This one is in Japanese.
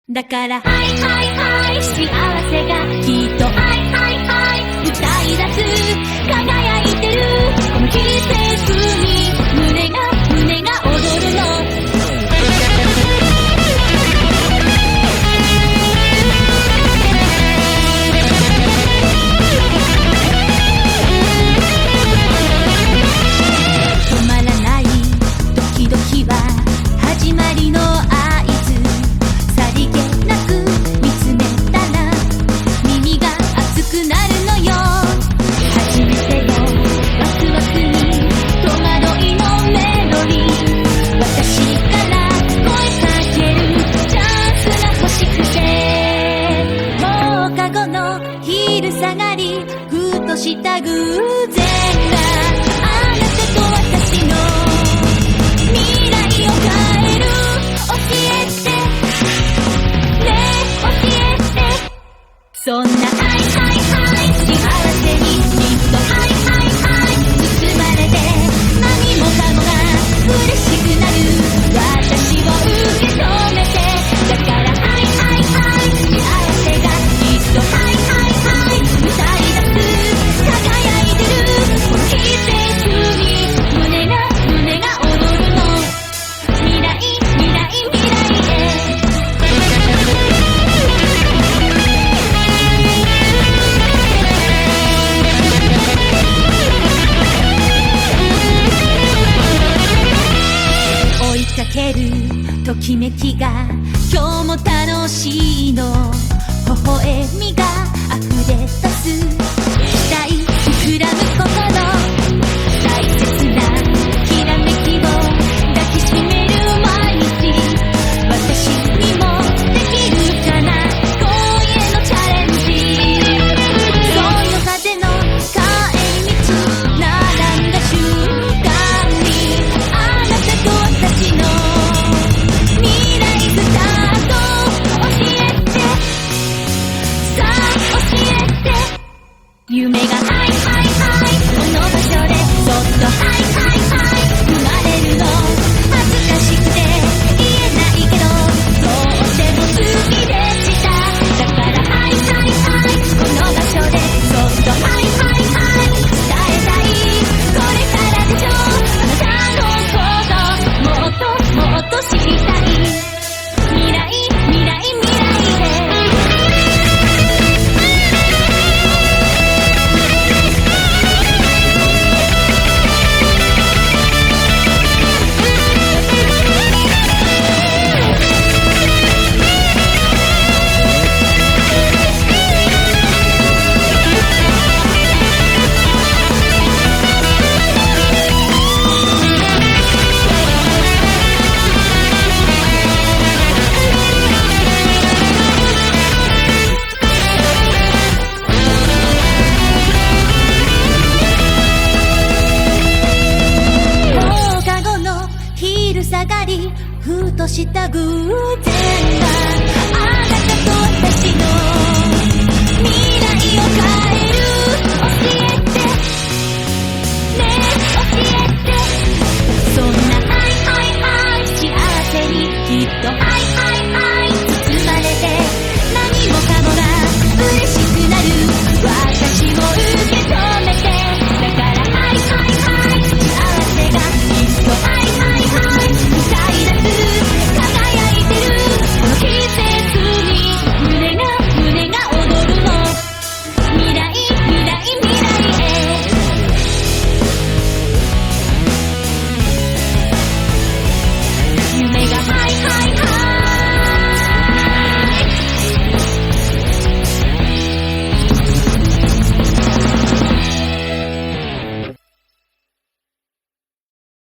だからハイハイハイ幸せがきっとハイハイハイ歌い出す輝いてるこの季節に胸が踊るの止まらないドキドキは始まりの合図さりげなく見つめたら耳が熱くなるのよ初めてよワクワクに戸惑いのメロディー私から声かけるチャンスが欲しくて放課後の昼下がりふとした偶然があなたと私の未来を変える教えてねえ教えてそんなハイハイハイ幸せにきっとハイハイハイ包まれて何もかもが嬉しくなる私を受け止めてだからハイハイハイ幸せがきっとハイハイハイ歌い出す輝いてるこの季節に胸が踊るの未来へ追いかけるときめきが今日も楽しいの微笑みが溢れた